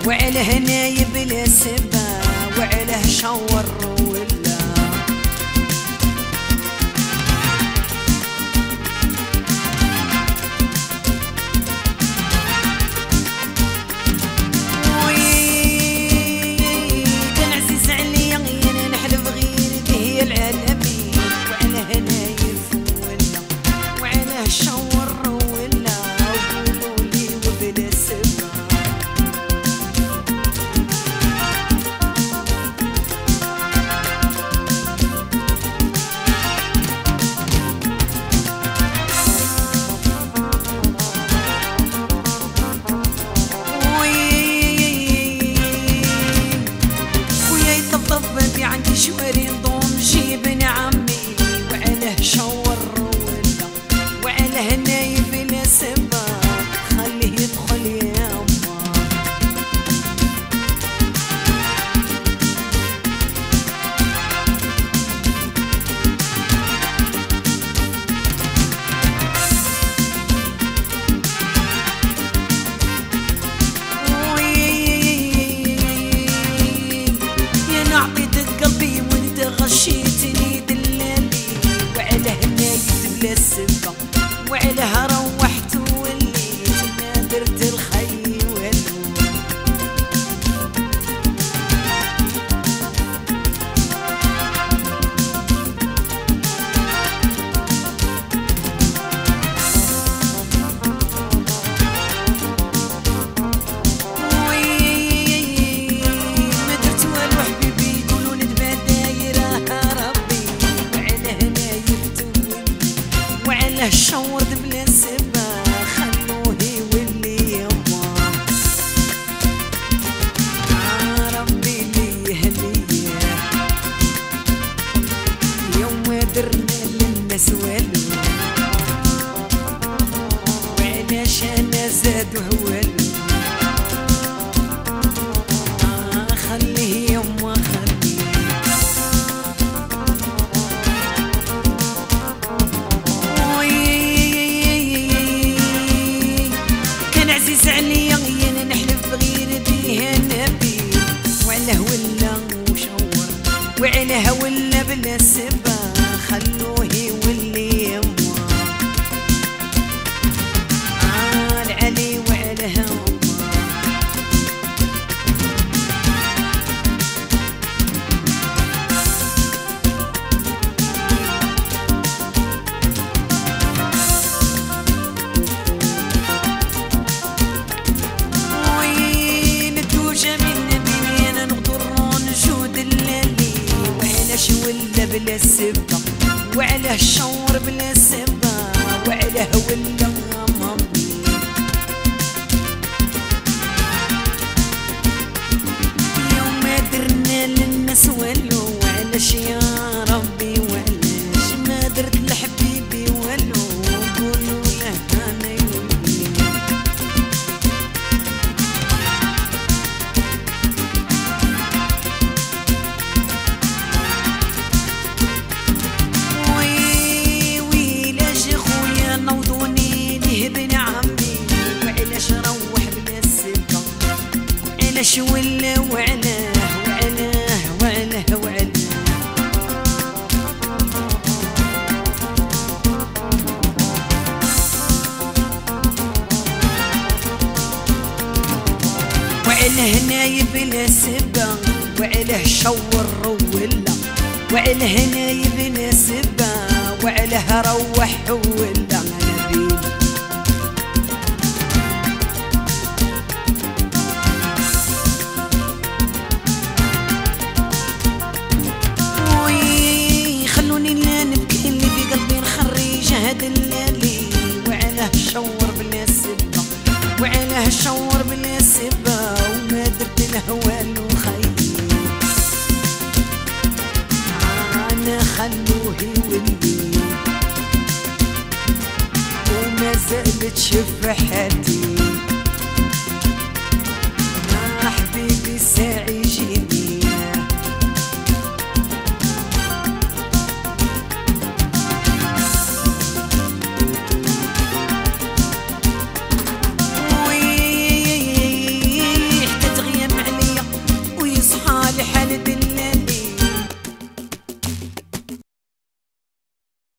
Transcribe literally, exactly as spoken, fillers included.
وعله نايب السبا وعله شور ولا كان عزيز عليا انا نحلف غير به العالمين وعله نايب ولا وعله شور ولا وقولوا لي وبلا سبا عندي شواري نضم جيبني عمي وعله شور ولا وعله نايب السبا خليه يدخل يا أما يا نعطيت قلبي وانت غشيتني دلالي وعله نايت بلا سبا وعله روحت وليت ما درت الخي والو ما درت والو حبيبي يقولوا وعله شورد بلا سبا خلوه يولي يما آه ربي لي هديه يوم درنا للناس والو وعلاش انا زاد والو آه خليه يما خليه عليا انا نحلف غير بيه النبي وعله ولا وشور وعله ولا بلا سبا خلوه يولي يما آه العلي وعله أما ولا بلا سبا وعله شور بلا سبا وعله ولا مامي يوم ما درنا للناس والو وعلاش يا ربي وعلاش ما درت لحبيبي والو قولوا له انا يولي علاش ولا وعلاه وعلاه وعلاه وعلاه وعله نايب بلا سبا وعله شور ولا وعله نايب بلا سبا وعله روح ولا نبيل الليالي وعله شور بلا سبا وعله شور بلا سبا وما درت له والو خيي انا خلوه يولي وما زالت شفحتي